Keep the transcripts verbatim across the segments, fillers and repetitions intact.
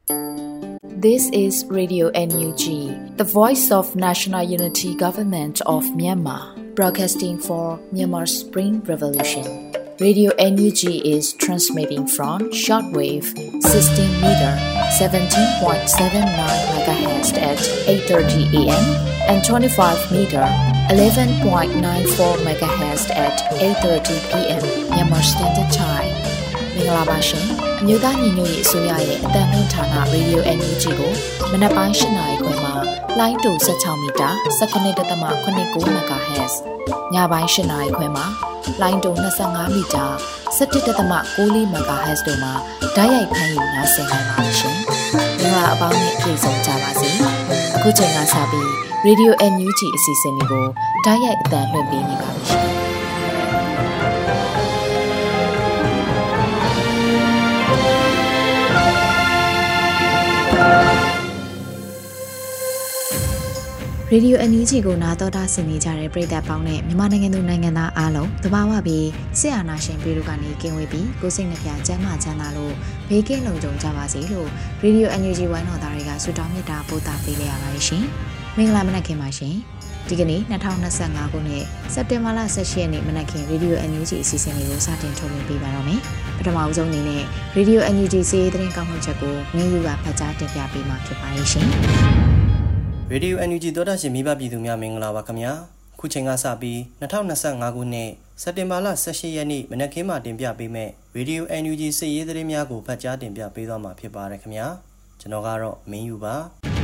This is Radio N U G, the voice of National Unity Government of Myanmar, broadcasting for Myanmar's Spring Revolution. Radio N U G is transmitting from shortwave sixteen meter seventeen point seven nine megahertz at eight thirty a m and twenty-five meter eleven point nine four megahertz at eight thirty p m Myanmar Standard Time. မင်္ဂလာပါရှင်။မြို့သားညီညွတ်ရေးအစိုးရရဲ့အသံလွှင့်ဌာန Radio N U G ကိုမနက်ပိုင်း၈နာရီခွဲမှာလိုင်းတူ၁၆မီတာ၁၇.၇၉ MHz ညပိုင်း၈နာရီခွဲမှာလိုင်းတူ၂၅မီတာ၁၁.၉၄ MHz တို့မှာဓာတ်ရိုက်ဖမ်းယူနားဆင်နိုင်ပါရှင်။မင်္ဂလာအပေါင်းနဲ့ပြည့်စုံကြပါစေ။အခုချိန်ကစပြီး Radio N U G အစီအစဉ်လေးကိုဓာတ်ရိုက်အသံလွှင့်ပေးနေပါပြီရှင်။ Radio N U G ကိုနားတော်တာဆင်နေကြတဲ့ပရိသတ်ပေါင်းနဲ့မြန်မာနိုင်ငံသူနိုင်ငံသားအားလုံးတဘာဝပြီးစစ်အာဏာရှင်ပြည်တို့ကနေကင်းဝေးပြီးကိုစိတ်နှပြကျန်းမာချမ်းသာလို့ဘေးကင်းလုံခြုံကြပါစေလို့ Radio N U G ဝိုင်းတော်သားတွေကဆုတောင်းမေတ္တာပို့သပေးလိုက်ရပါတယ်ရှင်။မင်္ဂလာမနက်ခင်းပါရှင်။ဒီကနေ့၂၀၂၅ခုနှစ်စက်တင်ဘာလ၁၈ရက်နေ့မနက်ခင်း Radio N U G အစီအစဉ်လေးကိုစတင်ထုတ်လွှင့်ပေးပါတော့မယ်။ပထမအဆုံးအနေနဲ့ Radio N U G စီးရီးသတင်းကောက်နှုတ်ချက်ကိုငင်းယူကဖတ်ကြားတင်ပြပေးမှာဖြစ်ပါတယ်ရှင်။ Radio N U G သောတာရှင်မိဘပြည်သူများမင်္ဂလာပါခင်ဗျာခုချိန်ကစပြီး၂၀၂၅ခုနှစ်စက်တင်ဘာလ၁၈ရက်နေ့မနက်ခင်းမှာတင်ပြပေးမယ့် Radio N U G စစ်ရေးသတင်းများကိုဖတ်ကြားတင်ပြပေးသွားမှာဖြစ်ပါတယ်ခင်ဗျာကျွန်တော်ကတော့မင်းယူပါ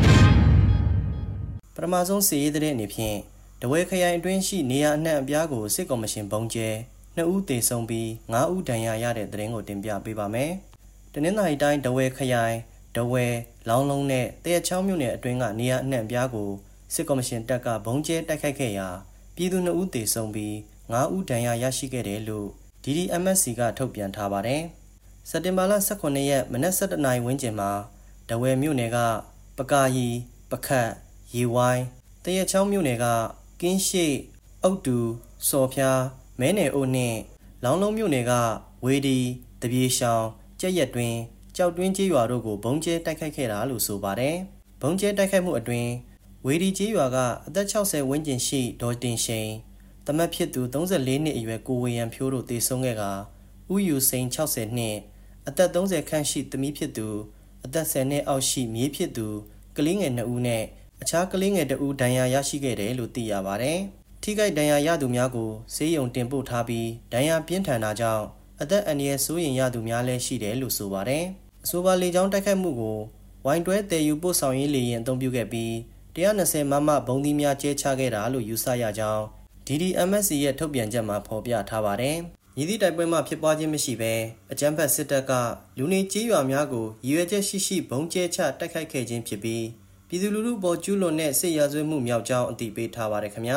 ပထမဆုံးစစ်ရေးသတင်းအနေဖြင့်တဝဲခရိုင်အတွင်းရှိနေရာအနှံ့အပြားကိုစစ်ကော်မရှင်ဘုံကျဲနှစ်ဦးသေဆုံးပြီးငါးဦးဒဏ်ရာရတဲ့သတင်းကိုတင်ပြပေးပါမယ်တနင်္သာရီတိုင်းတဝဲခရိုင်တဝဲလောင်းလုံးနဲ့တရချောင်းမြို့နယ်အတွင်းကနေရာအနှံ့ပြားကိုစစ်ကော်မရှင်တပ်ကဘုံကျဲတိုက်ခိုက်ခဲ့ရာပြည်သူနှစ်ဦးသေဆုံးပြီးငါးဦးဒဏ်ရာရရှိခဲ့တယ်လို့ D D M S C ကထုတ်ပြန်ထားပါတယ်။စက်တင်ဘာလ၁၈ရက်မနက်၁၁နာရီဝန်းကျင်မှာတဝဲမြို့နယ်ကပကာရီပခတ်ရေဝိုင်းတရချောင်းမြို့နယ်ကကင်းရှိအုတ်တူစော်ဖျားမဲနယ်အိုနှင့်လောင်းလုံးမြို့နယ်ကဝေဒီတပြေရှောင်းကြက်ရက်တွင်ကြောက်တွင်းကျေးရွာတို့ကိုဘုံကျဲတိုက်ခိုက်ခဲ့တာလို့ဆိုပါတယ်။ဘုံကျဲတိုက်ခိုက်မှုအတွင်းဝေဒီကျေးရွာကအသက်၆၀ဝန်းကျင်ရှိဒေါ်တင်ရှိန်တမတ်ဖြစ်သူ၃၄နှစ်အရွယ်ကိုဝေယံဖြိုးတို့သေဆုံးခဲ့ကဥယူစိန်၆၀နှစ်အသက်၃၀ခန့်ရှိသမီးဖြစ်သူအသက်၁၀နှစ်အောက်ရှိမြေးဖြစ်သူကလေးငယ်နှစ်ဦးနဲ့အခြားကလေးငယ်တဦးဒဏ်ရာရရှိခဲ့တယ်လို့သိရပါတယ်။ထိခိုက်ဒဏ်ရာရသူများကိုဆေးရုံတင်ပို့ထားပြီးဒဏ်ရာပြင်းထန်တာကြောင့်အသက်အန္တရာယ်စိုးရိမ်ရသူများလည်းရှိတယ်လို့ဆိုပါတယ်။အဆိုပါလေကြောင်းတိုက်ခိုက်မှုကိုဝိုင်းတွဲတည်ယူပို့ဆောင်ရေးလေယာဉ်အသုံးပြုခဲ့ပြီး၁၂၀မမဘုံသီးများကျဲချခဲ့တာလို့ယူဆရကြောင်း D D M S C ရဲ့ထုတ်ပြန်ချက်မှာဖော်ပြထားပါတယ်။ညီသည့်တိုက်ပွဲမှာဖြစ်ပွားခြင်းမရှိဘဲအကြမ်းဖက်စစ်တပ်ကလူနေကြေးရွာများကိုရည်ရွယ်ချက်ရှိရှိဘုံကျဲချတိုက်ခိုက်ခဲ့ခြင်းဖြစ်ပြီးပြည်သူလူထုပေါ်ကျူးလွန်တဲ့စစ်ရာဇဝတ်မှုမြောက်ကြောင်းအသိပေးထားပါတယ်ခင်ဗျာ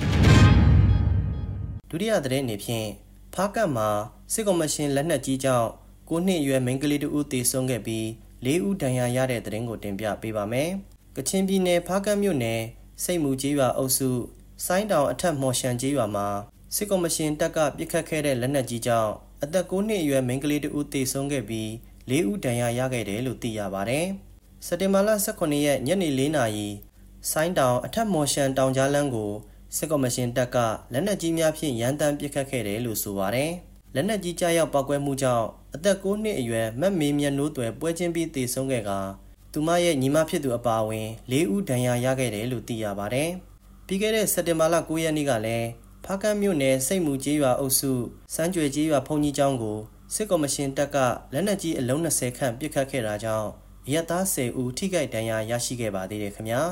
။ဒုတိယသတင်းအနေဖြင့်ဖားကတ်မှာစစ်ကော်မရှင်လက်နက်ကြီးကြောင့်ကိုနှစ်အရွယ်မိန်းကလေးတဦးသေဆုံးခဲ့ပြီးလေးဦးဒဏ်ရာရတဲ့သတင်းကိုတင်ပြပေးပါမယ်။ကချင်ပြည်နယ်ဖားကတ်မြို့နယ်စိတ်မူကျေးရွာအုပ်စုဆိုင်းတောင်အထက်မော်ရှန်ကျေးရွာမှာစစ်ကော်မရှင်တပ်ကပစ်ခတ်ခဲ့တဲ့လက်နက်ကြီးကြောင့်အသက်၉နှစ်အရွယ်မိန်းကလေးတဦးသေဆုံးခဲ့ပြီးလေးဦးဒဏ်ရာရခဲ့တယ်လို့သိရပါတယ်။စက်တင်ဘာလ၁၈ရက်ညနေ၄နာရီဆိုင်းတောင်အထက်မော်ရှန်တောင်ကြားလမ်းကိုစစ်ကော်မရှင်တပ်ကလက်နက်ကြီးများဖြင့်ရန်တမ်းပစ်ခတ်ခဲ့တယ်လို့ဆိုပါတယ်။လက်နက်ကြီးကြားရောက်ပောက်ကွဲမှုကြောင့်အသက်၉နှစ်အရွယ်မတ်မေမြတ်နိုးသွယ်ပွဲချင်းပြီးသေဆုံးခဲ့ကသူမရဲ့ညီမဖြစ်သူအပါအဝင်လေးဦးဒဏ်ရာရခဲ့တယ်လို့သိရပါတယ်။ပြီးခဲ့တဲ့စက်တင်ဘာလ၉ရက်နေ့ကလည်းဖားကတ်မြို့နယ်စိတ်မူကျေးရွာအုပ်စုစမ်းကြွယ်ကျေးရွာဘုံကြီးကျောင်းကိုစစ်ကော်မရှင်တပ်ကလက်နက်ကြီးအလုံး၂၀ခန့်ပစ်ခတ်ခဲ့တာကြောင့်အရပ်သား၁၀ဦးထိခိုက်ဒဏ်ရာရရှိခဲ့ပါသေးတယ်ခင်ဗျာ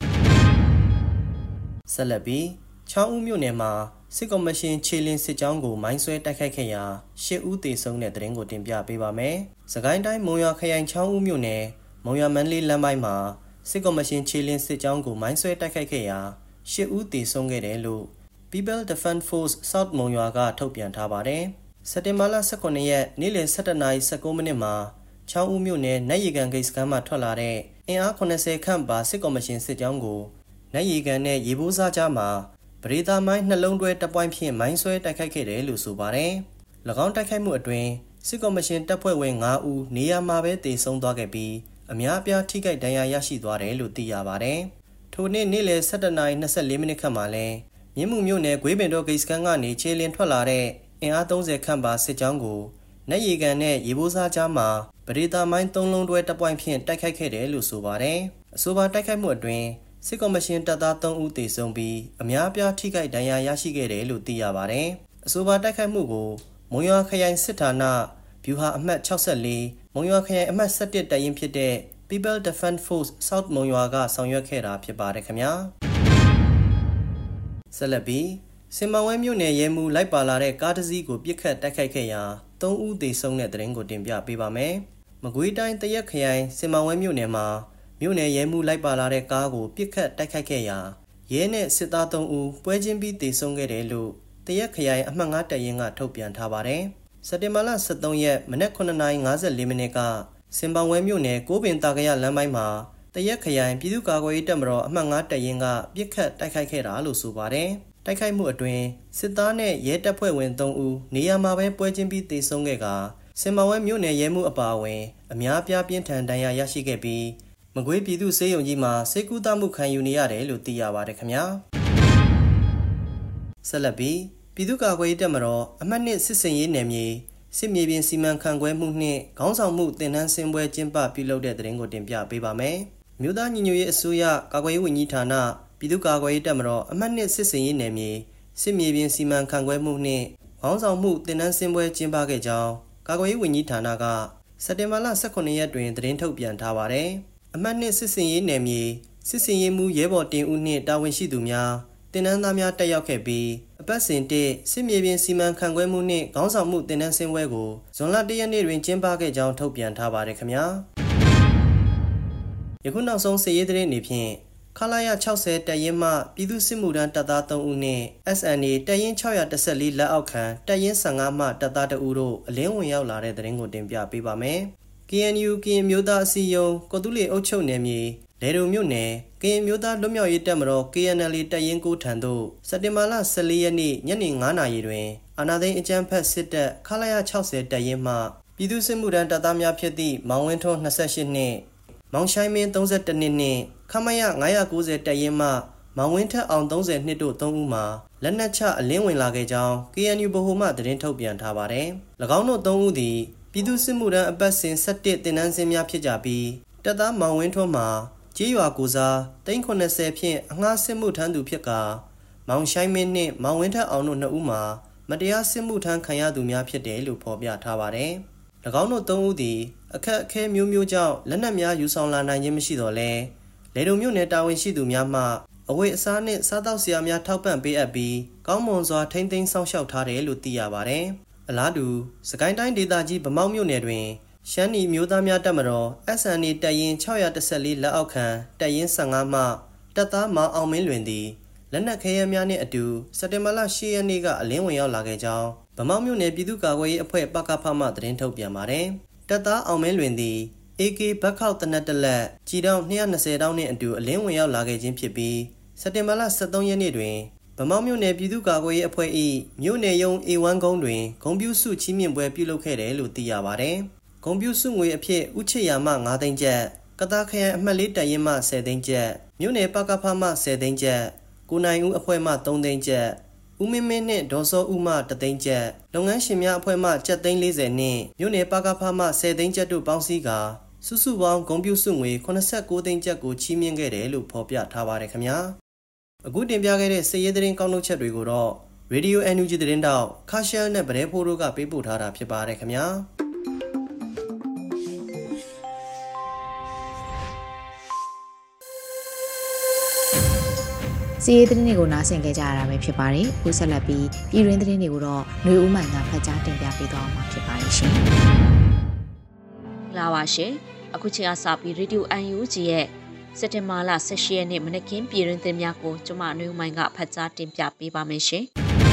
။ဆက်လက်ပြီးချောင်းဦးမြို့နယ်မှာစစ်ကော်မရှင်ခြေလင်းစစ်ကြောင်းကိုမိုင်းဆွဲတိုက်ခိုက်ခဲ့ရာ၈ဦးသေဆုံးတဲ့သတင်းကိုတင်ပြပေးပါမယ်။စကိုင်းတိုင်းမုံရွာခရိုင်ချောင်းဦးမြို့နယ်မုံရွာမန္တလေးလမ်းပိုင်းမှာစစ်ကော်မရှင်ခြေလင်းစစ်ကြောင်းကိုမိုင်းဆွဲတိုက်ခိုက်ခဲ့ရာ၈ဦးသေဆုံးခဲ့တယ်လို့ People Defense Force South မုံရွာကထုတ်ပြန်ထားပါတယ်။စက်တင်ဘာလ၁၈ရက်နေ့လယ်၁၁နာရီ၁၉မိနစ်မှာချောင်းဦးမြို့နယ်နတ်ရေကန်ဂိတ်စခန်းမှထွက်လာတဲ့အင်အား၇၀ခန့်ပါစစ်ကော်မရှင်စစ်ကြောင်းကိုနတ်ရေကန်နဲ့ရေဘိုးစားကြားမှာပရိသာမိုင်းနှလုံးတွဲတပွိုင်းဖြင့်မိုင်းဆွဲတိုက်ခိုက်ခဲ့တယ်လို့ဆိုပါတယ်။၎င်းတိုက်ခိုက်မှုအတွင်းစစ်ကော်မရှင်တပ်ဖွဲ့ဝင်၅ဦးနေရာမှာပဲတေဆုံးသွားခဲ့ပြီးအများအပြားထိခိုက်ဒဏ်ရာရရှိသွားတယ်လို့သိရပါတယ်။ထိုနေ့နေ့လယ် ၁၁နာရီ၂၄မိနစ်ခန့်မှာလဲမြင်းမှုမြို့နယ်ဂွေးပင်တော်ဂိတ်စခန်းကနေခြေလင်းထွက်လာတဲ့အင်အား၃၀ခန့်ပါစစ်ကြောင်းကိုနက်ရီကန်နဲ့ရေဘိုးစားကြားမှာပရိသာမိုင်းသုံးလုံးတွဲတပ်ပွိုင်းဖြင့်တိုက်ခိုက်ခဲ့တယ်လို့ဆိုပါတယ်။အဆိုပါတိုက်ခိုက်မှုအတွင်းစစ်ကော်မရှင်တပ်သား၃ဦးသေဆုံးပြီးအများအပြားထိခိုက်ဒဏ်ရာရရှိခဲ့တယ်လို့သိရပါတယ်။အဆိုပါတိုက်ခိုက်မှုကိုမုံရွာခရိုင်စစ်ဌာနဗျူဟာအမှတ်၆၄မုံရွာခရိုင်အမှတ်၁၁တပ်ရင်းဖြစ်တဲ့ People Defense Force South မုံရွာကဆောင်ရွက်ခဲ့တာဖြစ်ပါတယ်ခင်ဗျာ။ဆက်လက်ပြီးစင်မဝဲမြို့နယ်ရဲမှုလိုက်ပါလာတဲ့ကားတစ်စီးကိုပြစ်ခတ်တိုက်ခိုက်ခဲ့ရာ၃ဦးသေဆုံးတဲ့သတင်းကိုတင်ပြပေးပါမယ်။မကွေးတိုင်းတရက်ခရိုင်စင်မဝဲမြို့နယ်မှာမြို့နယ်ရဲမှုလိုက်ပါလာတဲ့ကားကိုပြစ်ခတ်တိုက်ခိုက်ခဲ့ရာရဲနဲ့စစ်သား၃ဦးပွဲချင်းပြီးသေဆုံးခဲ့တယ်လို့တရက်ခရိုင်အမှတ်၅တပ်ရင်းကထုတ်ပြန်ထားပါတယ်။စက်တင်ဘာလ၁၃ရက်မနက်9နာရီ၅၄မိနစ်ကစင်ပောင်ဝဲမြို့နယ်ကိုပင်တာကရလမ်းပိုင်းမှာတရက်ခရိုင်ပြည်သူ့ကာကွယ်ရေးတပ်မတော်အမှတ်၅တပ်ရင်းကပြစ်ခတ်တိုက်ခိုက်ခဲ့တာလို့ဆိုပါတယ်။တိုက်ခိုက်မှုအတွင်းစစ်သားနဲ့ရဲတပ်ဖွဲ့ဝင်၃ဦးနေရာမှာပဲပွဲချင်းပြီးသေဆုံးခဲ့ကာစင်ပောင်ဝဲမြို့နယ်ရဲမှုအပါအဝင်အများအပြားပြင်းထန်ဒဏ်ရာရရှိခဲ့ပြီးမကွေးပြည်သူ့ဆေးရုံကြီးမှာဆေးကုသမှုခံယူနေရတယ်လို့သိရပါတယ်ခင်ဗျာ။ဆက်လက်ပြီးပြည်သူ့ကာကွယ်ရေးတပ်မတော်အမှတ်နှစ်စစ်စင်ရေးနယ်မြေစစ်မြေပြင်စီမံခန့်ခွဲမှုနှင့်ခေါင်းဆောင်မှုတင်နန်းစင်ပွဲကျင်းပပြုလုပ်တဲ့သတင်းကိုတင်ပြပေးပါမယ်။မြို့သားညီညွတ်ရေးအစိုးရကာကွယ်ရေးဝန်ကြီးဌာနပြည်သူ့ကာကွယ်ရေးတပ်မတော်အမှတ်နှစ်စစ်စင်ရေးနယ်မြေစစ်မြေပြင်စီမံခန့်ခွဲမှုနှင့်ခေါင်းဆောင်မှုတင်နန်းစင်ပွဲကျင်းပခဲ့ကြောင်းကာကွယ်ရေးဝန်ကြီးဌာနကစက်တင်ဘာလ၁၉ရက်တွင်သတင်းထုတ်ပြန်ထားပါတယ်။အမှတ်နှစ်စစ်စင်ရေးနယ်မြေစစ်စင်ရေးမှုရဲဘော်တင်ဦးနှင့်တာဝန်ရှိသူများတင်နန်းသားများတက်ရောက်ခဲ့ပြီးအပတ်စဉ်တစ်စစ်မြေပြင်စီမံခန့်ခွဲမှုနှင့်ခေါင်းဆောင်မှုတင်နန်းစင်ပွဲကိုဇွန်လ၁ရက်နေ့တွင်ကျင်းပခဲ့ကြောင်းထုတ်ပြန်ထားပါတယ်ခင်ဗျာ။ယခုနောက်ဆုံးစစ်ရေးသတင်းတွေဖြင့်ခလာရ၆၀တပ်ရင်းမှပြည်သူ့စစ်မှုထမ်းတပ်သား၃ဦးနှင့် အက်စ် အန် အေ တပ်ရင်း၆၁၄လက်အောက်ခံတပ်ရင်း၁၅မှတပ်သား၁ဦးတို့အလင်းဝင်ရောက်လာတဲ့သတင်းကိုတင်ပြပေးပါမယ်။ ကေအန်ယူ ကရင်မျိုးသားအစည်းအရုံးကော်တူးလီအုပ်ချုပ်နယ်မြေလေဒုံမြို့နယ်ကရင်မျိုးသားလွတ်မြောက်ရေးတပ်မတော် ကေအန်အယ်လ်အေ တပ်ရင်းကိုထံသို့စက်တင်ဘာလ၁၄ရက်နေ့ညနေ၅နာရီတွင်အာဏာသိမ်းအကြမ်းဖက်စစ်တပ်ခလာရ၆၀တပ်ရင်းမှပြည်သူ့စစ်မှုထမ်းတပ်သားများဖြစ်သည့်မောင်ဝင်းထွန်း၂၈နှစ်မောင်ရှိုင်းမင်း၃၁နှစ်နှင့်ခမရ၅၉၀တပ်ရင်းမှမောင်ဝင်းထက်အောင်၃၀နှစ်တို့၃ဦးမှာလက်နက်ချအလင်းဝင်လာခဲ့ကြောင်း ကေအန်ယူ ဗဟိုမှသတင်းထုတ်ပြန်ထားပါတယ်။၎င်းတို့၃ဦးသည်ပြည်သူ့စစ်မှုထမ်းအပတ်စဉ်၁၁တင်နန်းစင်းများဖြစ်ကြပြီးတပ်သားမောင်ဝင်းထွန်းမှာကျေးရွာကိုစားသိန်း၇၀ဖြင့်အငှားစစ်မှုထမ်းသူဖြစ်ကာမောင်ရှိုင်းမင်းနှင့်မောင်ဝင်းထက်အောင်တို့နှစ်ဦးမှာမတရားစစ်မှုထမ်းခံရသူများဖြစ်တယ်လို့ဖော်ပြထားပါတယ်။၎င်းတို့သုံးဦးသည်အခက်အခဲမျိုးမျိုးကြောင့်လက်နက်များယူဆောင်လာနိုင်ခြင်းမရှိတော့လဲလေဒုံမြို့နယ်တာဝန်ရှိသူများမှအဝတ်အစားနှင့်စားသောက်စရာများထောက်ပံ့ပေးအပ်ပြီးကောင်းမွန်စွာထိန်းသိမ်းစောင့်ရှောက်ထားတယ်လို့သိရပါတယ်။အလားတူစကိုင်းတိုင်းဒေသကြီးဗမောက်မြို့နယ်တွင်ရှမ်းနီမျိုးသားများတပ်မတော် အက်စ် အန် အေ တပ်ရင်း၆၁၄လက်အောက်ခံတပ်ရင်း၁၅မှတပ်သားမောင်အောင်မင်းလွင်သည်လက်နက်ခဲယမ်းများနှင့်အတူစက်တင်ဘာလ၈ရက်နေ့ကအလင်းဝင်ရောက်လာခဲ့ကြောင်းဗမောက်မြို့နယ်ပြည်သူ့ကာကွယ်ရေးအဖွဲ့ပကဖမှသတင်းထုတ်ပြန်ပါတယ်။တပ်သားအောင်မင်းလွင်သည် အေကေ ဘက်ခောက်တနက်တလက်ကြီးတောင်း၂၂၀တောင်းနှင့်အတူအလင်းဝင်ရောက်လာခဲ့ခြင်းဖြစ်ပြီးစက်တင်ဘာလ၁၃ရက်နေ့တွင်ဗမောက်မြို့နယ်ပြည်သူ့ကာကွယ်ရေးအဖွဲ့၏မြို့နယ်ရုံး အေဝမ် ကုန်းတွင်ဂုဏ်ပြုစုချီးမြှင့်ပွဲပြုလုပ်ခဲ့တယ်လို့သိရပါတယ်။ဂုဏ်ပြုစုငွေအဖြစ်ဥချစ်ရာမှ၅သိန်းကျပ်ကတားခရိုင်အမှတ်၄တပ်ရင်းမှ၁၀သိန်းကျပ်မြို့နယ်ပကဖမှ၁၀သိန်းကျပ်ကိုနိုင်ဦးအဖွဲ့မှ၃သိန်းကျပ်ဦးမင်းမင်းနှင့်ဒေါ်စောဦးမှ၁သိန်းကျပ်လုပ်ငန်းရှင်များအဖွဲ့မှကျပ်သိန်း၄၀နှင့်မြို့နယ်ပကဖမှ၁၀သိန်းကျပ်တို့ပေါင်းစည်းကာစုစုပေါင်းဂုဏ်ပြုစုငွေ၈၉သိန်းကျပ်ကိုချီးမြှင့်ခဲ့တယ်လို့ဖော်ပြထားပါတယ်ခင်ဗျာအခုတင်ပြခဲ့တဲ့စစ်ရေးသတင်းကောက်နှုတ်ချက်တွေကိုတော့ Radio အန် ယူ ဂျီ သတင်းတောက်ခါရှယ်နဲ့ဗရဲဖိုးတို့ကပေးပို့ထားတာဖြစ်ပါတယ်ခင်ဗျာစီးရေးသတင်းတွေကိုနားဆင်ကြကြရတာပဲဖြစ်ပါတယ်။ခုဆက်လက်ပြီးပြည်တွင်းသတင်းတွေကိုတော့ຫນွေဦးမိုင်ကဖတ်ကြားတင်ပြပေးသွားမှာဖြစ်ပါတယ်ရှင်။လာပါရှင်။အခုချိန်ကစပြီး Radio အန် ယူ ဂျီ ရဲ့စက်တင်ဘာလ၁၈ရက်နေ့မနက်ခင်းပြည်တွင်းသတင်းများကိုကျွန်မຫນွေဦးမိုင်ကဖတ်ကြားတင်ပြပေးပါမယ်ရှင်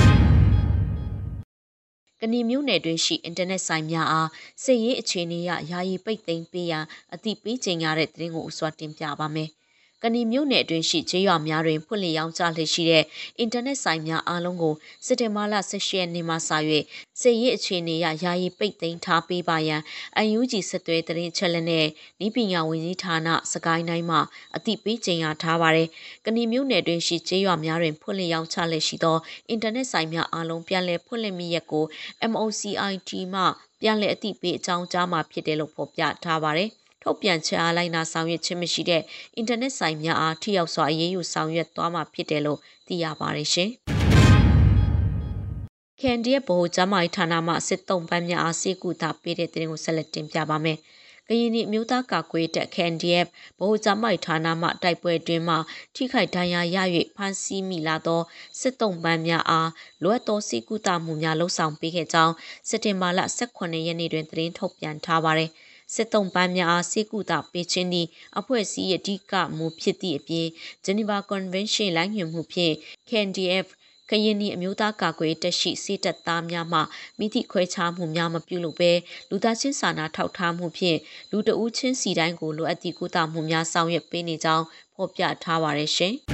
။ကဏီမျိုးနယ်တွင်ရှိအင်တာနက်ဆိုင်များအားစစ်ရေးအခြေအနေအရယာယီပိတ်သိမ်းပေးရန်အသိပေးကြေညာတဲ့သတင်းကိုအစွာတင်ပြပါမယ်။ကဏီမြို့နယ်အတွင်းရှိကျေးရွာများတွင်ဖွင့်လှစ်ရောင်းချလျက်ရှိတဲ့အင်တာနက်ဆိုင်များအားလုံးကိုစက်တင်ဘာလ၁၈ရက်နေ့မှစ၍စစ်ရေးအခြေအနေအရယာယီပိတ်သိမ်းထားပေးပါရန်အန်ယူဂျီစစ်သွေးတရင်ချက်လက်နဲ့ဤပညာဝန်ကြီးဌာနစကိုင်းတိုင်းမှအသိပေးကြေညာထားပါတယ်။ကဏီမြို့နယ်တွင်ရှိကျေးရွာများတွင်ဖွင့်လှစ်ရောင်းချလျက်ရှိသောအင်တာနက်ဆိုင်များအားလုံးပြန်လည်ဖွင့်လှစ်မိရက်ကို M O C I T မှပြန်လည်အသိပေးအကြောင်းကြားမှာဖြစ်တယ်လို့ဖော်ပြထားပါတယ်။ထုတ်ပြန်ချက်အားလိုက်နာဆောင်ရွက်ခြင်းမရှိတဲ့အင်တာနက်ဆိုင်များအားထိရောက်စွာအရေးယူဆောင်ရွက်သွားမှာဖြစ်တယ်လို့သိရပါတယ်ရှင်။ K N D F ဗဟိုကျန်းမာရေးဌာနမှစစ်တုံးပန်းများအားစေကူတာပေးတဲ့တင်ကိုဆက်လက်တင်ပြပါမယ်။ကရင်ပြည်မျိုးသားကာကွယ်တပ် K N D F ဗဟိုကျန်းမာရေးဌာနမှတိုက်ပွဲတွင်မှထိခိုက်ဒဏ်ရာရ၍ဖမ်းဆီးမိလာသောစစ်တုံးပန်းများအားလိုအပ်သောစေကူတာမှုများလှုံ့ဆော်ပေးခဲ့ကြောင်းစက်တင်ဘာလ၁၈ရက်နေ့တွင်သတင်းထုတ်ပြန်ထားပါတယ်။စစ်တုံးပန်းများအားစေကူတာပေးခြင်းသည်အဖွဲ့အစည်းရဲ့အဓိကမူဖြစ်သည့်အပြင် Geneva Convention လိုင်းညွှန်မှုဖြင့် K N D F ကရင်နီအမျိုးသားကာကွယ်တပ်ရှိစစ်တပ်သားများမှမိသည့်ခွဲခြားမှုများမပြုလုပ်ဘဲလူသားချင်းစာနာထောက်ထားမှုဖြင့်လူတဦးချင်းစီတိုင်းကိုလိုအပ်သည့်ကုသမှုများဆောင်ရွက်ပေးနေကြောင်းဖော်ပြထားပါရရှင်။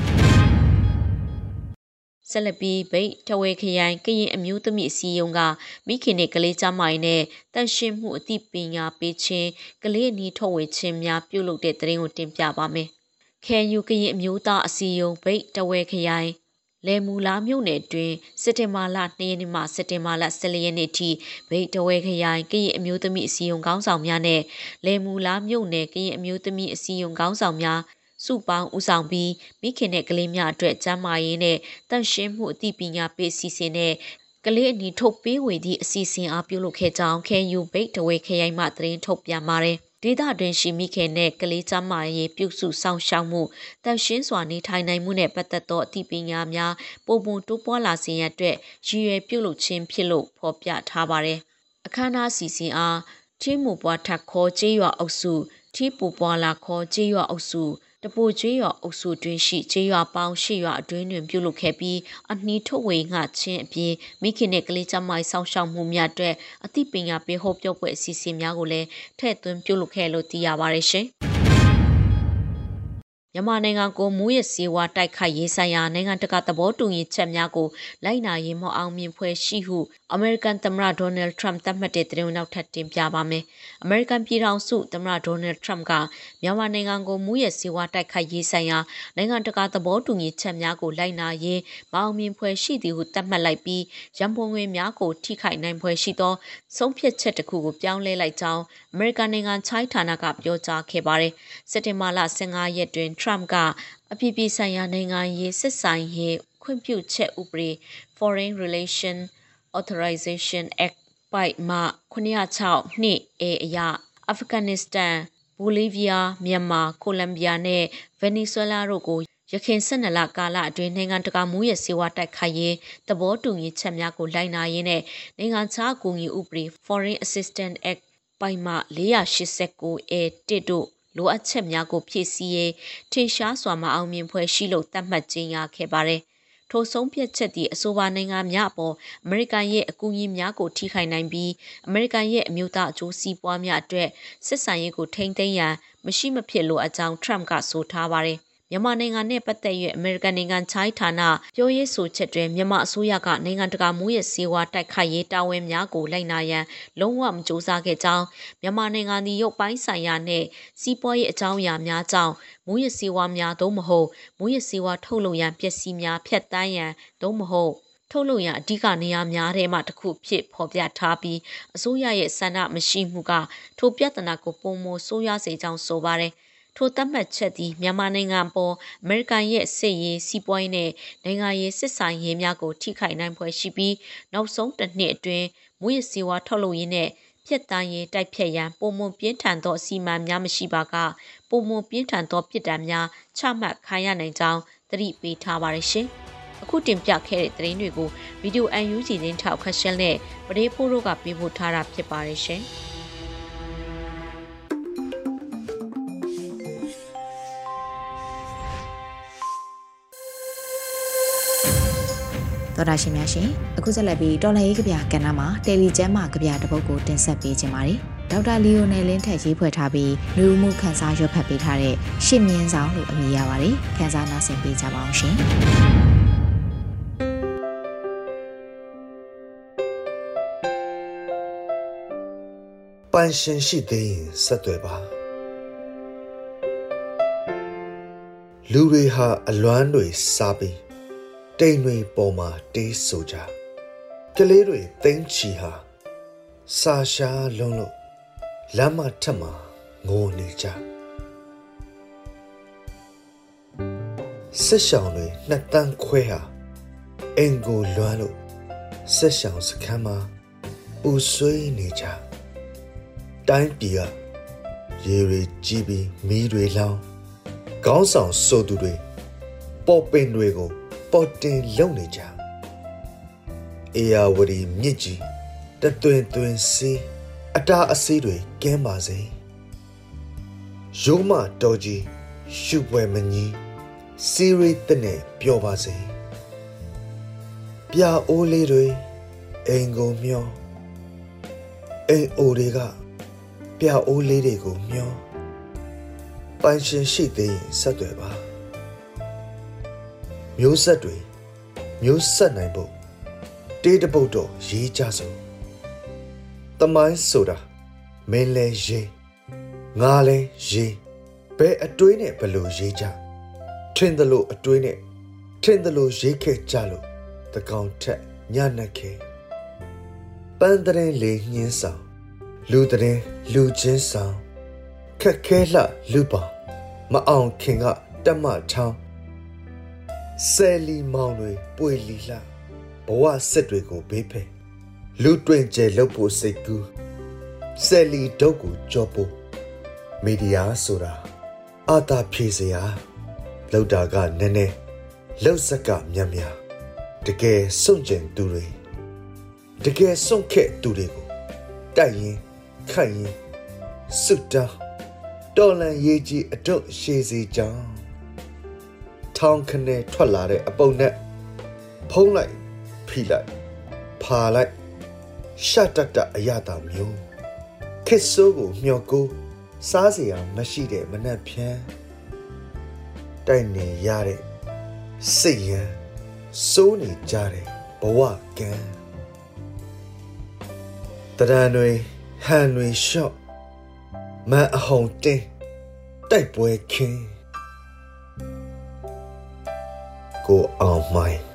ဆက်လက်ပြီးဗိတ်ထဝဲခရိုင်ကရင်အမျိုးသမီးအစည်းအရုံးကမိခင်နဲ့ကလေးကျမကြီးနဲ့တန်ရှင်းမှုအသိပညာပေးခြင်းကလေးအနီးထုတ်ဝေခြင်းများပြုလုပ်တဲ့သတင်းကိုတင်ပြပါမယ်။ K N U ကရင်အမျိုးသားအစည်းအရုံးဗိတ်ထဝဲခရိုင်လေမူလာမြို့နယ်တွင်စက်တင်ဘာလ၂ရက်နေ့မှစက်တင်ဘာလ၁၄ရက်နေ့ထိဗိတ်တဝဲခရိုင်ကရင်အမျိုးသမီးအစည်းအရုံးခေါင်းဆောင်များနဲ့လေမူလာမြို့နယ်ကရင်အမျိုးသမီးအစည်းအရုံးခေါင်းဆောင်များစုပေါင်းဦးဆောင်ပြီးမိခင်နဲ့ကလေးများအတွက်ကျန်းမာရေးနဲ့တန့်ရှင်းမှုအသိပညာပေးအစီအစဉ်နဲ့ကလေးအနီထုတ်ပေးဝေသည့်အစီအစဉ်အားပြုလုပ်ခဲ့ကြောင်း K N U ဗိတ်တဝဲခရိုင်မှသတင်းထုတ်ပြန်ပါတယ်။ဒေသတွင်ရှိမိခင်နဲ့ကလေးကျန်းမာရေးပြုစုဆောင်ရှောက်မှုတန်ရှင်းစွာနေထိုင်နိုင်မှုနဲ့ပတ်သက်သောအသိပညာများပုံပုံတိုးပွားလာစေရန်အတွက်ရည်ရွယ်ပြုလုပ်ခြင်းဖြစ်လို့ဖော်ပြထားပါတယ်။အခမ်းအနားစီစဉ်အားထီးမူပွားထက်ခေါ်ကျေးရွာအုပ်စုထီးပူပွားလာခေါ်ကျေးရွာအုပ်စုတပူကျေးရွာအုပ်စုတွင်ရှိကျေးရွာပေါင်း၈ရွာအတွင်းတွင်ပြုလုပ်ခဲ့ပြီးအနှီးထုတ်ဝေငှခြင်းအပြင်မိခင်နဲ့ကလေးကျန်းမာရေးဆောင်ရှောက်မှုများအတွက်အသိပညာပေးဟောပြောပွဲအစီအစဉ်များကိုလည်းထည့်သွင်းပြုလုပ်ခဲ့လို့သိရပါတယ်ရှင်။မြန်မာနိုင်ငံကိုမူရစေဝါတိုက်ခိုက်ရေးဆိုင်ရာနိုင်ငံတကာသဘောတူညီချက်များကိုလိုက်နာရေးမအောင်မြင်ဖွယ်ရှိဟုအမေရိကန်သမ္မတဒေါ်နယ်ထရမ့်သတ်မှတ်တဲ့သတင်းနောက်ထပ်တင်ပြပါမယ်။အမေရိကန်ပြည်ထောင်စုသမ္မတဒေါ်နယ်ထရမ့်ကမြန်မာနိုင်ငံကိုမူရစေဝါတိုက်ခိုက်ရေးဆိုင်ရာနိုင်ငံတကာသဘောတူညီချက်များကိုလိုက်နာရေးမအောင်မြင်ဖွယ်ရှိသည်ဟုသတ်မှတ်လိုက်ပြီးရန်ပုံငွေများကိုထိခိုက်နိုင်ဖွယ်ရှိသောဆုံးဖြတ်ချက်တစ်ခုကိုပြောင်းလဲလိုက်ကြောင်းအမေရိကန်နိုင်ငံခြားရေးဌာနကပြောကြားခဲ့ပါတယ်။စက်တင်ဘာလ၁၅ရက်တွင်ထရမ့်ကအပြည်ပြည်ဆိုင်ရာနိုင်ငံရေးစစ်ဆိုင်ရေးခွင့်ပြုချက်ဥပဒေ Foreign Relation Authorization Act ပိုက်မှခုနှစ်၀၆ နှစ် A အရအာဖဂန်နစ္စတန်၊ဘိုလီးဗီးယား၊မြန်မာ၊ကိုလံဘီယာနဲ့ဗင်နီဇွဲလားတို့ကိုရခိုင်၁၂လကာလအတွင်းနိုင်ငံတကာမူရစေဝါတိုက်ခိုက်ရေးသဘောတူညီချက်များကိုလိုက်နာရေးနဲ့နိုင်ငံခြားအကူအညီဥပဒေ Foreign Assistance Act ပိုက်မှ၄၈၉ A တစ်တို့လိုအပ်ချက်များကိုဖြည့်ဆည်းရေးထင်ရှားစွာမအောင်မြင်ဖွယ်ရှိလို့သတ်မှတ်ကြေညာခဲ့ပါတယ်။ထိုဆုံးဖြတ်ချက်သည့်အဆိုပါနိုင်ငံများအပေါ်အမေရိကန်ရဲ့အကူအညီများကိုထိခိုက်နိုင်ပြီးအမေရိကန်ရဲ့အမျိုးသားအကျိုးစီးပွားများအတွက်စစ်ဆိုင်ရေးကိုထိန်းသိမ်းရန်မရှိမဖြစ်လိုအပ်ကြောင်းထရမ့်ကဆိုထားပါတယ်။မြန်မာနိုင်ငံနဲ့ပတ်သက်၍အမေရိကန်နိုင်ငံခြားရေးဌာနပြောရေးဆိုချက်တွင်မြန်မာအစိုးရကနိုင်ငံတကာမူရစေဝါတိုက်ခိုက်ရေးတာဝန်များကိုလိုက်နာရန်လုံးဝမစ조사ခဲ့ကြောင်းမြန်မာနိုင်ငံသည်ရုပ်ပိုင်းဆိုင်ရာနှင့်စီးပွားရေးအကြောင်းအရာများကြောင့်မူရစေဝါများသို့မဟုတ်မူရစေဝါထုတ်လုပ်ရန်ပစ္စည်းများဖျက်ဆီးရန်သို့မဟုတ်ထုတ်လုပ်ရန်အဓိကနေရာများထဲမှတစ်ခုဖြစ်ဖော်ပြထားပြီးအစိုးရရဲ့ဆန္ဒမရှိမှုကထိုပြဿနာကိုပုံမဆိုးရွားစေကြောင်းဆိုပါတယ်။ထိုသတ်မှတ်ချက်သည်မြန်မာနိုင်ငံပေါ်အမေရိကန်ရဲ့စစ်ရေးစီးပွားရေးနဲ့နိုင်ငံရေးစစ်ဆိုင်ရေးများကိုထိခိုက်နိုင်ဖွယ်ရှိပြီးနောက်ဆုံးတစ်နှစ်အတွင်းမူရစေဝါထုတ်လုပ်ရေးနဲ့ဖျက်ဆီးရေးတိုက်ဖျက်ရန်ပုံမပြင်းထန်သောအစီအမံများမရှိပါကပုံမပြင်းထန်သောပြစ်ဒဏ်များချမှတ်ခံရနိုင်ကြောင်းသတိပေးထားပါတယ်ရှင်။အခုတင်ပြခဲ့တဲ့သတင်းတွေကိုဗီဒီယိုအန်ယူဂျီသတင်းထောက်ခက်ရှယ်နဲ့ပဒေဖိုးတို့ကပေးပို့ထားတာဖြစ်ပါတယ်ရှင်။တော်တာရှင်များရှင်အခုဆက်လက်ပြီးတော်လှန်ရေးကြပြကဏ္ဍမှာတယ်လီကျမ်းမှာကြပြတစ်ပုဒ်ကိုတင်ဆက်ပေးခြင်းပါတယ်ဒေါက်တာလီယိုနယ်လင်းထက်ရေးဖွဲ့ထားပြီးလူမှုခန်းစားရွက်ဖတ်ပေးထားတဲ့ရှစ်မြင်းဆောင်လို့အမည်ရပါတယ်ခန်းစားနားဆင်ပေးကြပါအောင်ရှင်ပန်းရှင်ရှိသေးရင်ဆက်သွယ်ပါလူတွေဟာအလွမ်းတွေစားပြီးတိမ်တွေပေါ်မှာတေးဆိုကြကလေးတွေသိမ်းချီဟာစာရှားလုံးလို့လမ်းမထက်မှာငိုနေကြဆက်ဆောင်တွေနှစ်တန်းခွဲဟာအင်ကိုလွမ်းလို့ဆက်ဆောင်စခန်းမှာပူဆွေးနေကြတိုင်းပြည်ကရေတွေကြီးပြီးမီးတွေလောင်းခေါင်းဆောင်ဆိုသူတွေပေါ်ပင်တွေကိုပေါ်တင်လုံနေကြအေယာဝတီမြစ်ကြီးတသွင်သွင်စီးအတားအဆီးတွေကင်းပါစေရိုးမတော်ကြီးရှုပွဲမကြီးစီရီတဲ့နဲ့ပြောပါစေပြအိုးလေးတွေအိမ်ကိုမျောအိမ်အိုတွေကပြအိုးလေးတွေကိုမျောပန်းရှင်ရှိသေးရင်ဆက်သွယ်ပါမျိုးဆက်တွေမျိုးဆက်နိုင်ဖို့တေးတပုတ်တော့ရေးကြစို့တမိုင်းဆိုတာမင်းလဲရေးငါလဲရေးဘယ်အတွေးနဲ့ဘလို့ရေးကြထင်တယ်လို့အတွေးနဲ့ထင်တယ်လို့ရေးခဲ့ကြလို့တကောင်ထက်ညနှက်ခဲ့ပန်းတဲ့လေးညင်းဆောင်လူတဲ့လူချင်းဆောင်ခက်ခဲလှလူပေါင်းမအောင်ခင်ကတမထောင်းဆယ်လီမောင်တွေပွေလီလှဘဝစစ်တွေကိုဘေးဖယ်လူတွင်ကျဲလှုပ်ဖို့စိတ်ကူးဆယ်လီဒုတ်ကိုကြောပို့မီဒီယာဆိုတာအာတာဖြေစရာလောက်တာကနည်းနည်းလောက်ဆက်ကများများတကယ်စွန့်ကျင်သူတွေတကယ်စွန့်ခဲ့သူတွေကိုတိုက်ရင်ခိုက်ရင်စွတ်တောင်းတော်လန်ရေးကြီးအတော့ရှည်စီကြောင်းထောင်းခနဲ့ထွက်လာတဲ့အပုံနဲ့ဖုံးလိုက်ဖိလိုက်ဖာလိုက်ရှတ်တတ်တအရသာမျိုးခစ်ဆိုးကိုမျောကိုစားစရာမရှိတဲ့မနှက်ဖြန်းတိုက်နေရတဲ့စိတ်ရန်စိုးနေကြတဲ့ဘဝကံတရံတွေဟန်တွေလျှော့မန်အဟုန်တင်းတိုက်ပွဲခင်းကိုအောင်မိုင်း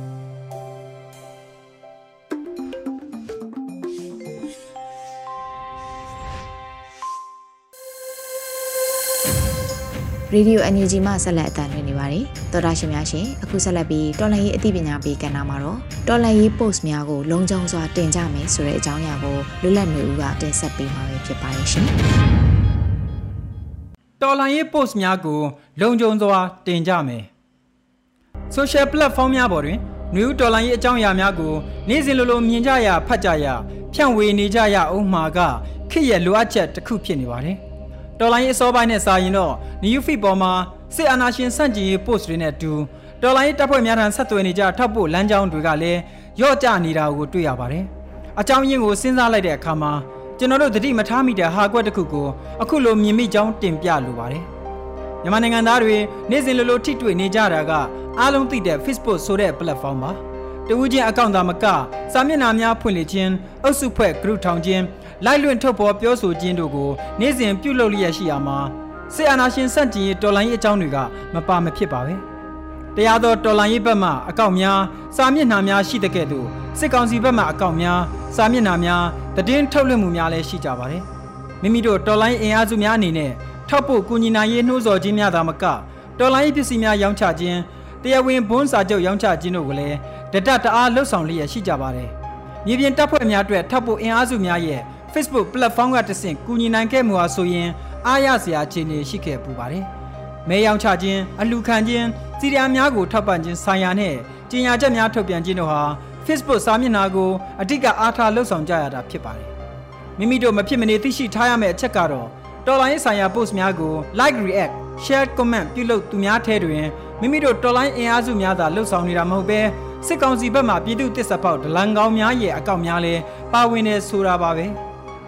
ရေဒီယို အန် ယူ ဂျီ မှဆက်လက်အသံလွှင့်နေပါတယ်။သောတာရှင်များရှင်အခုဆက်လက်ပြီးတော်လှန်ရေးအသိပညာပေးကဏ္ဍမှာတော့တော်လှန်ရေး post များကိုလုံခြုံစွာတင်ကြမယ်ဆိုတဲ့အကြောင်းအရာကိုလွတ်လပ်နေဦးကတင်ဆက်ပေးမှာဖြစ်ပါတယ်ရှင်။တော်လှန်ရေး post များကိုလုံခြုံစွာတင်ကြမယ်။ social platform များပေါ်တွင်နှွေဦးတော်လှန်ရေးအကြောင်းအရာများကိုနေ့စဉ်လိုလိုမြင်ကြရဖတ်ကြရဖြန့်ဝေနေကြရအောင်မှာကခေတ်ရဲ့လိုအပ်ချက်တစ်ခုဖြစ်နေပါတယ်။တော်လိုင်းရေးအစောပိုင်းနဲ့စာရင်တော့ New Feed ပေါ်မှာစစ်အာဏာရှင်ဆန့်ကျင်ရေး post တွေနဲ့အတူတော်လိုင်းရေးတပ်ဖွဲ့များထံဆက်သွယ်နေကြထောက်ပို့လမ်းကြောင်းတွေကလည်းရော့ကျနေတာကိုတွေ့ရပါတယ်။အကြောင်းရင်းကိုစဉ်းစားလိုက်တဲ့အခါမှာကျွန်တော်တို့သတိမထားမိတဲ့ဟာကွက်တစ်ခုကိုအခုလိုမြင်မိကြောင်းတင်ပြလိုပါတယ်။မြန်မာနိုင်ငံသားတွေနေ့စဉ်လိုလိုထိတွေ့နေကြတာကအားလုံးသိတဲ့ Facebook ဆိုတဲ့ platform ပါ။တဦးချင်းအကောင့်သာမကစာမျက်နှာများဖွင့်လှစ်ခြင်းအုပ်စုဖွဲ့ group ထောင်ခြင်းလိုက်လွင့်ထုတ်ဖော်ပြောဆိုခြင်းတို့ကိုနေ့စဉ်ပြုလုပ်လျက်ရှိရမှာစစ်အာဏာရှင်စန့်ကျင်ရေးတော်လှန်ရေးအကြောင်းတွေကမပါမဖြစ်ပါပဲတရားသောတော်လှန်ရေးဘက်မှအကောင့်များစာမျက်နှာများရှိတဲ့ကဲ့သို့စစ်ကောင်စီဘက်မှအကောင့်များစာမျက်နှာများသတင်းထုတ်လွှင့်မှုများလည်းရှိကြပါတယ်မိမိတို့တော်လှန်ရေးအင်အားစုများအနေနဲ့ထောက်ပို့ကူညီနိုင်ရေးနှိုးဆော်ခြင်းများသာမကတော်လှန်ရေးပစ္စည်းများရောင်းချခြင်းတရားဝင်ဘွန်းစာချုပ်ရောင်းချခြင်းတို့ကိုလည်းတဒတအားလှုပ်ဆောင်လျက်ရှိကြပါတယ်မြေပြင်တပ်ဖွဲ့များအတွက်ထောက်ပို့အင်အားစုများရဲ့Facebook platform ကတဆင့်ကူညီနိုင်ခဲ့မှုဟာဆိုရင်အားရစရာအခြေအနေရှိခဲ့ပူပါတယ်။မဲရောင်ချခြင်းအလှခံခြင်းစီရီယာများကိုထောက်ပံ့ခြင်းဆိုင်ရာနဲ့ကြေညာချက်များထုတ်ပြန်ခြင်းတို့ဟာ Facebook စာမျက်နှာကိုအဓိကအားထားလှုပ်ဆောင်ကြရတာဖြစ်ပါတယ်။မိမိတို့မဖြစ်မနေသိရှိထားရမယ့်အချက်ကတော့တော်လိုင်းရေးဆိုင်ရာ post များကို like react share comment ပြုလုပ်သူများထဲတွင်မိမိတို့တော်လိုင်းအင်အားစုများသာလှုပ်ဆောင်နေတာမဟုတ်ဘဲစစ်ကောင်စီဘက်မှပြည်သူ့တစ္ဆာဖောက်ဒလန်ကောင်များရဲ့အကောင့်များလည်းပါဝင်နေဆိုတာပါပဲ။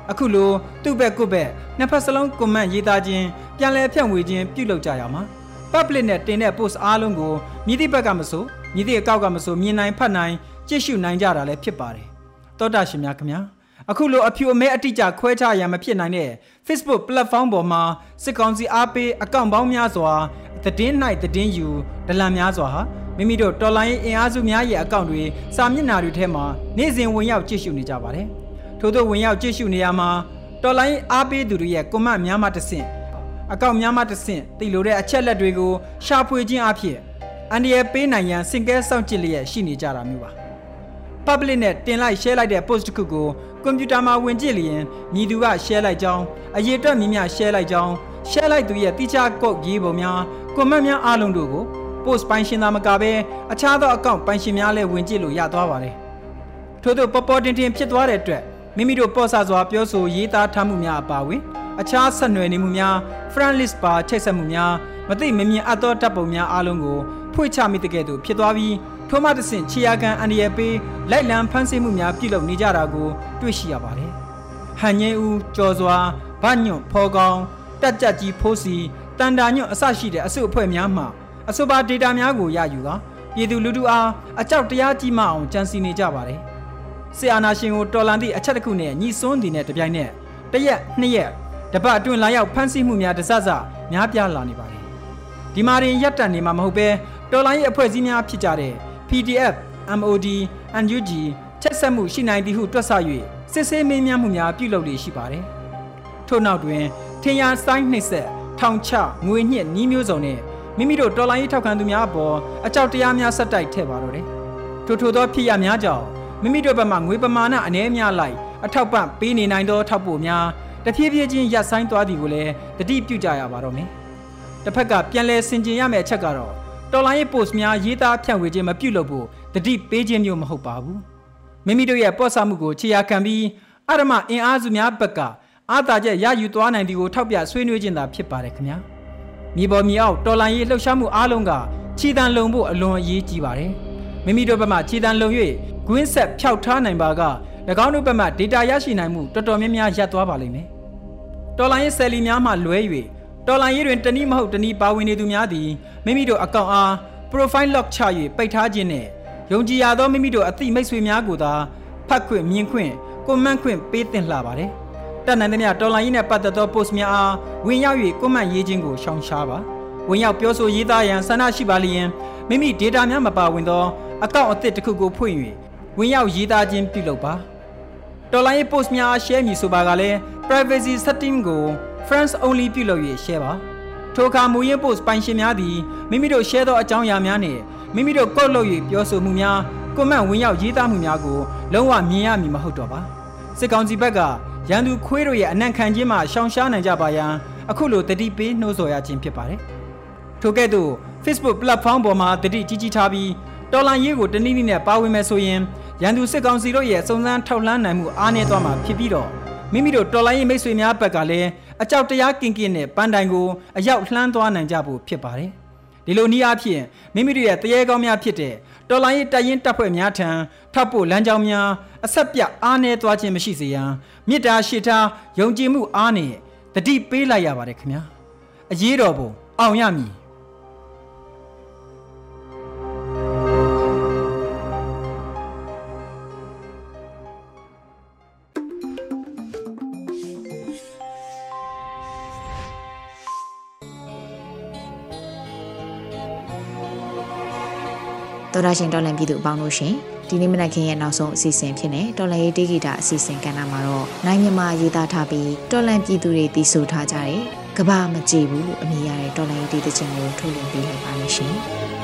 အခုလိုသူ့ဘက်ကိုဘက်နှစ်ဖက်စလုံးကွန်မန့်ရေးသားခြင်းပြန်လည်ဖြန့်ဝေခြင်းပြုလုပ်ကြရမှာ public နဲ့တင်တဲ့ post အားလုံးကိုမြည်သည့်ဘက်ကမဆိုမြည်သည့်အကောက်ကမဆိုမြင်နိုင်ဖတ်နိုင်ကြည့်ရှုနိုင်ကြတာလည်းဖြစ်ပါတယ်သောတာရှင်များခင်ဗျာအခုလိုအဖြူအမဲအတိအကျခွဲခြားရမဖြစ်နိုင်တဲ့ Facebook platform ပေါ်မှာစစ်ကောင်စီအားပေးအကောင့်ပေါင်းများစွာသတင်း၌သတင်းယူဒလန်များစွာဟာမိမိတို့တော်လိုင်းအင်အားစုများရဲ့အကောင့်တွေစာမျက်နှာတွေထဲမှာနေ့စဉ်ဝင်ရောက်ကြည့်ရှုနေကြပါတယ်ထို့သောဝင်ရောက်ကြည့်ရှုနေရမှာတော်လိုင်းအားပေးသူတွေရဲ့ကွန်မန့်များမှတဆင့်အကောင့်များမှတဆင့်တည်လို့တဲ့အချက်လက်တွေကိုရှာဖွေခြင်းအဖြစ်အန်ဒီရဲ့ပေးနိုင်ရန်စင်ကဲစောင့်ကြည့်လျက်ရှိနေကြတာမျိုးပါ public နဲ့တင်လိုက် share လိုက်တဲ့ post တစ်ခုကိုကွန်ပျူတာမှာဝင်ကြည့်လျင်မြည်သူက share လိုက်ကြောင်းအရေးအတွက်မြည်များ share လိုက်ကြောင်း share လိုက်သူရဲ့တိကျကုတ်ရေးပုံများကွန်မန့်များအားလုံးတို့ကို post ပိုင်ရှင်သာမကဘဲအခြားသောအကောင့်ပိုင်ရှင်များလည်းဝင်ကြည့်လို့ရသွားပါတယ်ထို့သောပေါ်ပေါ်တင်တင်ဖြစ်သွားတဲ့အတွက်မိမိတို့ပေါ်ဆစွာပြောဆိုရေးသားထားမှုများအပါအဝင်အခြားဆက်နွယ်နေမှုများ friend list ပါချိတ်ဆက်မှုများမသိမမြင်အပ်သောတပ်ပုံများအားလုံးကိုဖွင့်ချမိတဲ့ကဲ့သို့ဖြစ်သွားပြီးထိုမှတဆင့်ခြေရာခံအန်ဒီရပေးလိုက်လံဖမ်းဆီးမှုများပြုလုပ်နေကြတာကိုတွေ့ရှိရပါတယ်။ဟန်ငင်းဦးကျော်စွာဗညွန့်ဖော်ကောင်တက်ကြကြီးဖိုးစီတန်တာညွန့်အစရှိတဲ့အစုအဖွဲ့များမှအဆိုပါ data များကိုရယူကာပြည်သူလူထုအားအကြောက်တရားကြီးမအောင်ကြံစည်နေကြပါတယ်။စစ်အာဏာရှင်ကိုတော်လှန်သည့်အချက်တစ်ခုနဲ့ညီစွန်းသည်နဲ့တပြိုင်နက်တစ်ရက်နှစ်ရက်တပတ်အတွင်းလာရောက်ဖမ်းဆီးမှုများတစစများပြားလာနေပါတယ်။ဒီမှာရင်ရပ်တန့်နေမှာမဟုတ်ပဲတော်လှန်ရေးအဖွဲ့အစည်းများဖြစ်ကြတဲ့ ပီ ဒီ အက်ဖ် အမ် အို ဒီ အန် ယူ ဂျီ ချက်ဆက်မှုရှိနိုင်သည်ဟုတွက်ဆ၍စစ်ဆေးမေးမြန်းမှုများပြုလုပ်လေရှိပါတယ်။ထို့နောက်တွင်ထင်ရစိုင်းနှိပ်စက်ထောင်ချငွေညှစ်နှီးမျိုးစုံနဲ့မိမိတို့တော်လိုင်းရေးထောက်ခံသူများအပေါ်အကြောက်တရားများဆက်တိုက်ထည့်ပါတော့တယ်။ထို့ထို့သောဖြစ်ရများကြောင့်မိမိတို့ဘက်မှငွေပမာဏအနည်းများလိုက်အထောက်ပံ့ပေးနေနိုင်သောထောက်ပို့များတဖြည်းဖြည်းချင်းရပ်ဆိုင်းသွားသည်ကိုလည်းတတိပြုကြရပါတော့မယ်။တစ်ဖက်ကပြန်လည်ဆင်ခြင်ရမယ့်အချက်ကတော့တော်လိုင်းရေး post များရေးသားဖြန့်ဝေခြင်းမပြုလုပ်ဖို့တတိပေးခြင်းမျိုးမဟုတ်ပါဘူးမိမိတို့ရဲ့ပော့ဆမှုကိုခြေရာခံပြီးအရမအင်အားစုများဘက်ကအာသာချက်ရယူသွားနိုင်သည်ကိုထောက်ပြဆွေးနွေးခြင်းသာဖြစ်ပါတယ်ခင်ဗျာမြေပေါ်မြေအောက်တော်လိုင်းရေးလှုပ်ရှားမှုအားလုံးကခြေတံလုံဖို့အလွန်အရေးကြီးပါတယ်မိမိတို့ဘက်မှခြေတံလုံ၍ကွင်းဆက်ဖျောက်ထားနိုင်ပါက၎င်းတို့ဘက်မှ data ရရှိနိုင်မှုတော်တော်များများရပ်သွားပါလိမ့်မယ်တော်လိုင်းရေးဆယ်လီများမှလွဲ၍တော်လိုင်းရေးတွင်တနည်းမဟုတ်တနည်းပါဝင်နေသူများသည်မိမိတို့အကောင့်အား profile lock ချ၍ပိတ်ထားခြင်းနဲ့ယုံကြည်ရသောမိမိတို့အသိမိတ်ဆွေများကိုသာဖတ်ခွင့်မြင်ခွင့်ကွန်မန့်ခွင့်ပေးသင့်လှပါတယ်။တက်နိုင်သမျှတော်လိုင်းရေးနဲ့ပတ်သက်သော post များအားဝင်ရောက်၍ကွန်မန့်ရေးခြင်းကိုရှောင်ရှားပါ။ဝင်ရောက်ပြောဆိုရေးသားရန်ဆန္ဒရှိပါလျင်မိမိ data များမပါဝင်သောအကောင့်အသစ်တစ်ခုကိုဖွင့်၍ဝင်ရောက်ရေးသားခြင်းပြုလုပ်ပါ။တော်လိုင်းရေး post များအား share မည်ဆိုပါကလည်း privacy setting ကို friends only ပြုလုပ်၍share ပါထိုအခါမူရင်း post ပိုင်ရှင်များသည်မိမိတို့ share သောအကြောင်းအရာများနဲ့မိမိတို့ကော့လုပ်၍ပြောဆိုမှုများကွန်မန့်ဝင်ရောက်ရေးသားမှုများကိုလုံးဝမြင်ရမည်မဟုတ်တော့ပါစစ်ကောင်စီဘက်ကရန်သူခွေးတို့ရဲ့အနံ့ခံခြင်းမှရှောင်ရှားနိုင်ကြပါရန်အခုလိုတတိပေးနှိုးဆော်ရခြင်းဖြစ်ပါတယ်ထို့ကဲ့သို့ Facebook platform ပေါ်မှာတတိကြီးကြီးထားပြီးတော်လန်ရေးကိုတနည်းနည်းနဲ့ပါဝင်မယ်ဆိုရင်ရန်သူစစ်ကောင်စီတို့ရဲ့စုံစမ်းထောက်လှမ်းနိုင်မှုအားနည်းသွားမှာဖြစ်ပြီးတော့မိမိတို့တော်လိုင်းရေးမိတ်ဆွေများဘက်ကလည်းအကြောက်တရားကင်ကင်နဲ့ပန်းတိုင်ကိုအရောက်လှမ်းသွားနိုင်ကြဖို့ဖြစ်ပါတယ်ဒီလိုနည်းအားဖြင့်မိမိတို့ရဲ့တရေကောင်းများဖြစ်တဲ့တော်လိုင်းရေးတပ်ရင်းတပ်ဖွဲ့များထံထောက်ပို့လမ်းကြောင်းများအဆက်ပြအားနည်းသွားခြင်းမရှိစေရန်မေတ္တာရှိထားယုံကြည်မှုအားနဲ့တတိပေးလိုက်ရပါတယ်ခင်ဗျာအရေးတော်ပုံအောင်ရမည်တော်ရရှင်တော်လန်ပြည်သူအပေါင်းတို့ရှင်ဒီနေ့မနက်ခင်းရဲ့နောက်ဆုံးအစီအစဉ်ဖြစ်နေတော်လန်ရေးတေးဂီတာအစီအစဉ်ကဏ္ဍမှာတော့နိုင်ငံမှာရေးသားထားပြီးတော်လန်ပြည်သူတွေတည်ဆိုထားကြတယ်ကဘာမကြည့်ဘူးလို့အမည်ရတဲ့တော်လန်ရေးတေးသချင်းကိုထုတ်လွှင့်ပေးလိုက်ပါမယ်ရှင်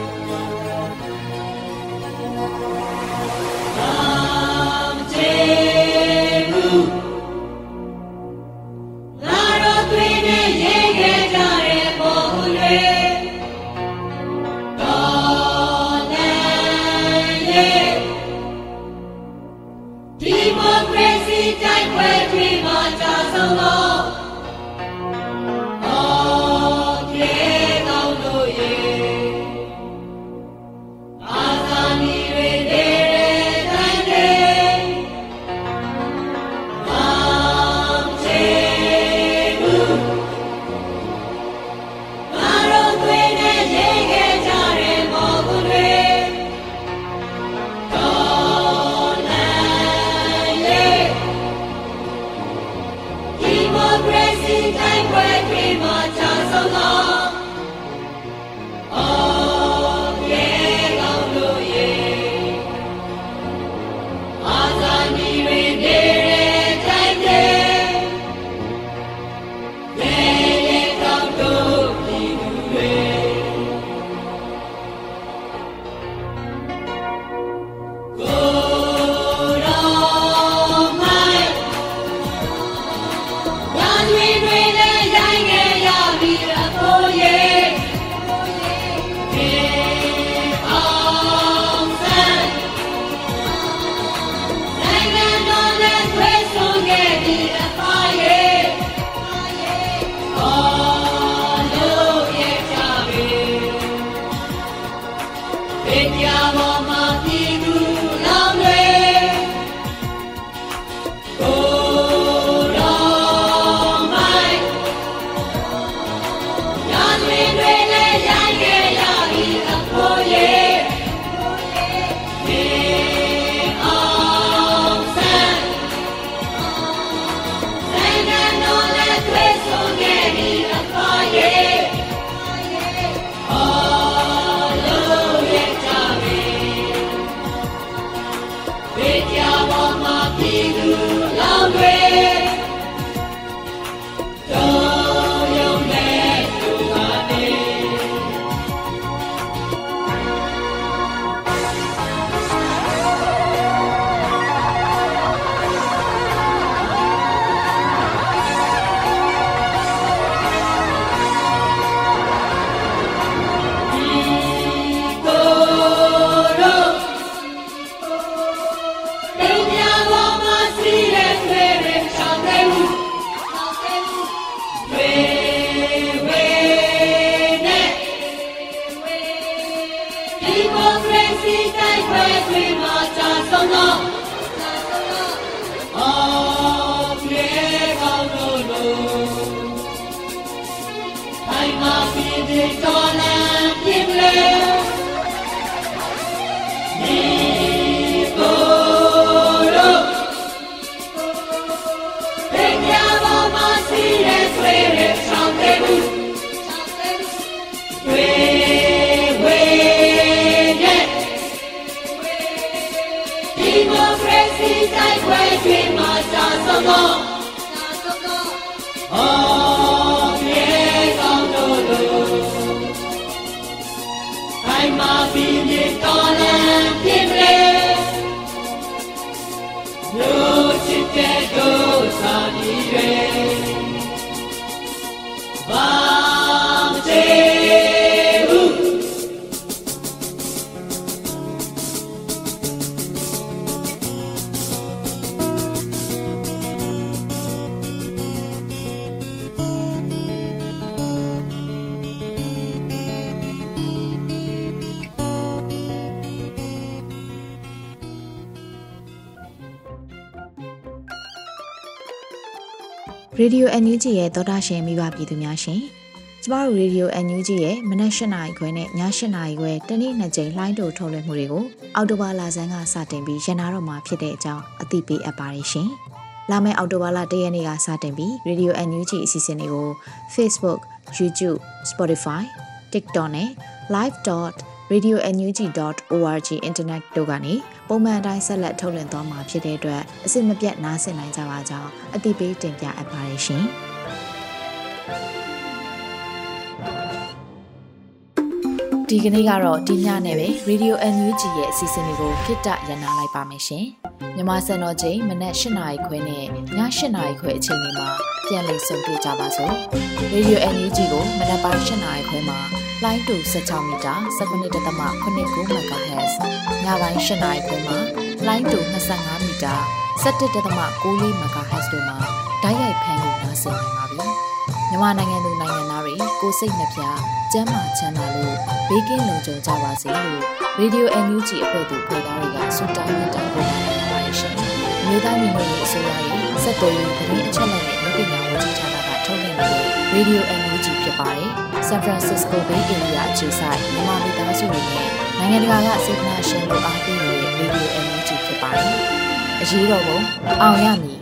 မကြည့်ဘူးလာတော့တွင်နဲ့ရေးခဲ့ကြတဲ့ပုံတွေDemocracy တိုက်ပွဲတွေမှာကြာဆုံးသောအော်ကျေကောင်းတို့ရဲ့အာဇာနည်တွေတဲ့တန်တဲ့ရေဒီယို အန် ယူ ဂျီ ရဲ့သောတာရှင်မိဘပြည်သူများရှင်ကျမတို့ရေဒီယို အန် ယူ ဂျီ ရဲ့မနက်၈နာရီခွဲနဲ့ည၈နာရီခွဲတနေ့နှစ်ကြိမ်လှိုင်းတိုထုတ်လွှင့်မှုတွေကိုအောက်တိုဘာလဆန်းကစတင်ပြီးရန်နာတော့မှာဖြစ်တဲ့အကြောင်းအသိပေးအပ်ပါတယ်ရှင်လာမယ့်အောက်တိုဘာလ၁ရက်နေ့ကစတင်ပြီးရေဒီယို အန် ယူ ဂျီ အစီအစဉ်တွေကို Facebook, YouTube, Spotify, TikTok နဲ့ live dot radio n u g dot org internet တို့ကနေပုံမှန်အတိုင်းဆက်လက်ထုတ်လွှင့်သွားမှာဖြစ်တဲ့အတွက်အစစ်မပြတ်နားဆင်နိုင်ကြပါကြောင်းအသိပေးတင်ပြအပ်ပါတယ်ရှင်ဒီကနေ့ကတော့ဒီညနဲ့ပဲ Radio အန် ယူ ဂျီ ရဲ့အစီအစဉ်လေးကိုခਿੱတရနာလိုက်ပါမယ်ရှင်မြန်မာစံတော်ချိန်မနက်၈နာရီခွဲနဲ့ည၈နာရီခွဲအချိန်တွေမှာပြန်လည်ဆုံတွေ့ကြပါစို့ Radio အန် ယူ ဂျီ ကိုမနက်ပိုင်း၈နာရီခွဲမှာလိုင်းတူ၁၆မီတာ၁၉.၇၉ MHz ညပိုင်း၈နာရီခွဲမှာလိုင်းတူ၂၅မီတာ၁၁.၉၄ MHz တို့မှာဓာတ်ရိုက်ဖမ်းလို့နားဆင်နိုင်ပါပြီ။မြန်မာနိုင်ငံသူနိုင်ငံသားတွေကိုစိတ်နှပြကျန်းမာချမ်းသာလို့ဘေးကင်းလုံခြုံကြပါစေလို့ Radio အန် ယူ ဂျီ အဖွဲ့သူဖွဲ့သားတွေကဆုတောင်းမြတ်တာပို့လာနေပါတယ်ရှင်။မြေသားညီမတွေအစိုးရရဲ့စက်တော်ရင်သတင်းအချက်အလက်တွေလူပညာဝန်ကြီးဌာနကထုတ်လွှင့်နေတဲ့ Radio အန် ယူ ဂျီ ဖြစ်ပါတယ်။ San Francisco Bay Area အခြေစိုက်မြန်မာမိသားစုတွေနဲ့နိုင်ငံတကာကစေတနာရှင်တို့အားပေးနေတဲ့ Radio အန် ယူ ဂျီ ဖြစ်ပါတယ်။အရေးတော်ပုံအောင်ရမည်